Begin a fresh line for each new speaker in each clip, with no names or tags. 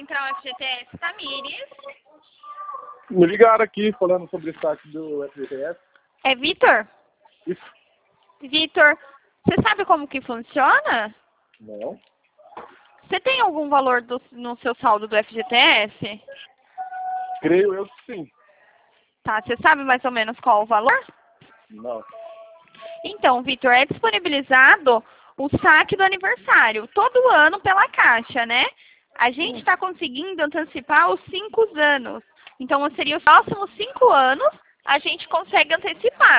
Central FGTS Tamires.
Me ligaram aqui falando sobre o saque do FGTS.
É Vitor?
Isso.
Vitor, você sabe como que funciona?
Não.
Você tem algum valor no seu saldo do FGTS?
Creio eu que sim.
Tá, você sabe mais ou menos qual o valor?
Não.
Então, Vitor, é disponibilizado o saque do aniversário, todo ano pela Caixa, né? A gente está conseguindo antecipar os 5 anos. Então, seria os próximos 5 anos, a gente consegue antecipar.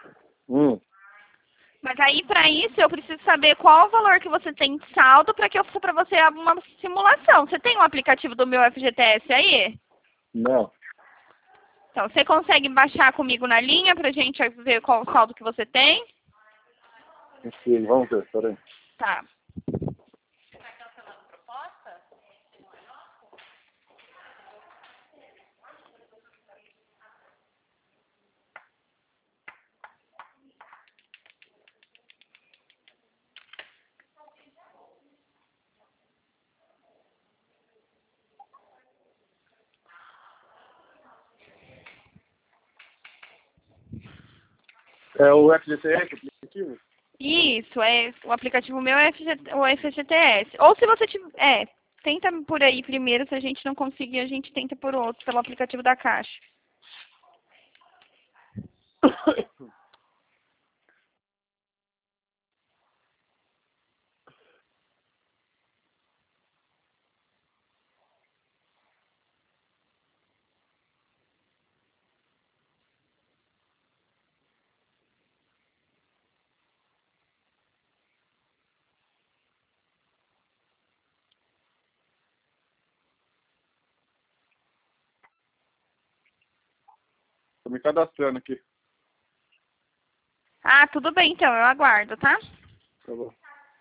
Mas aí, para isso, eu preciso saber qual o valor que você tem de saldo para que eu faça para você uma simulação. Você tem um aplicativo do meu FGTS aí?
Não.
Então, você consegue baixar comigo na linha para a gente ver qual o saldo que você tem?
Sim, vamos ver, peraí.
Tá.
É o FGTS, aplicativo?
Isso, o aplicativo meu é o FGTS. Ou se você tiver, tenta por aí primeiro, se a gente não conseguir, a gente tenta por outro, pelo aplicativo da Caixa.
Tô me cadastrando aqui.
Ah, tudo bem então, eu aguardo, tá?
Tá bom.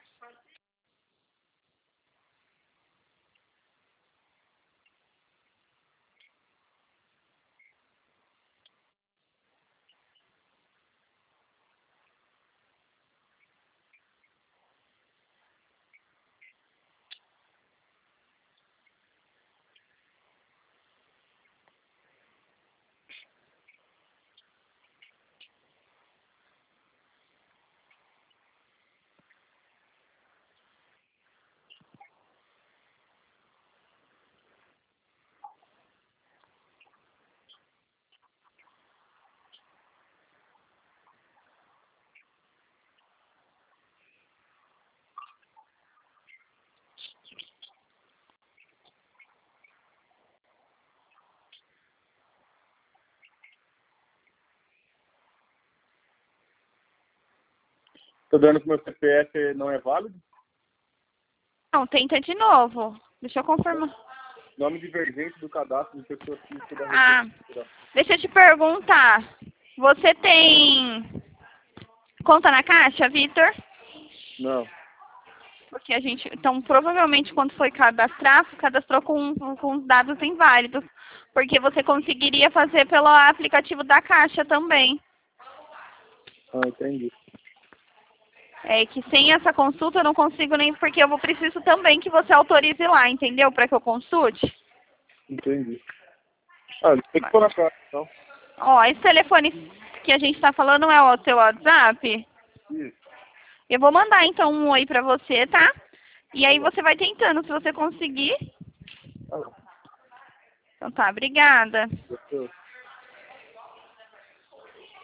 Tô dando que meu CPF não é válido?
Não, tenta de novo. Deixa eu confirmar.
Nome divergente do cadastro de pessoa física da
Ah,
Receita Federal.
deixa eu te perguntar. Você tem conta na Caixa, Vitor?
Não.
Porque a gente, então, provavelmente, quando foi cadastrar, cadastrou com os dados inválidos. Porque você conseguiria fazer pelo aplicativo da Caixa também.
Ah, entendi.
É que sem essa consulta eu não consigo nem, porque eu preciso também que você autorize lá, entendeu? Para que eu consulte.
Entendi. Ah, tem que pôr na cara, então.
Ó, esse telefone que a gente está falando é o seu WhatsApp?
Isso.
Eu vou mandar então um oi para você, tá? E aí
Tá bom.
você vai tentando, se você conseguir.
Tá bom.
Então tá, obrigada.
Gostou?